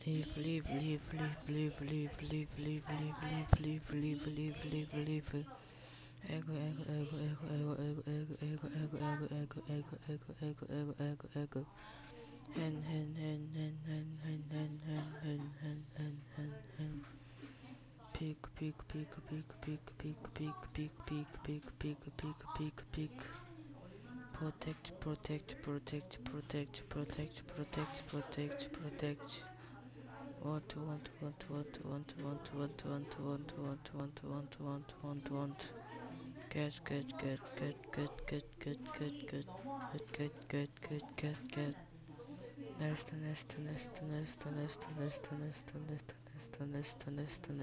Live, live, live, live, live, live, live, live, live, live, live, live, live, live, live. Ego, ego, ego, ego, ego, ego, ego, ego, ego, ego, ego, ego, ego, ego, ego. Hen. Peak, peak, peak, peak, peak, peak, peak, peak, peak, peak, peak, peak, peak, peak. Protect, protect, protect, protect, protect, protect, protect, protect. Want. Get. Nest.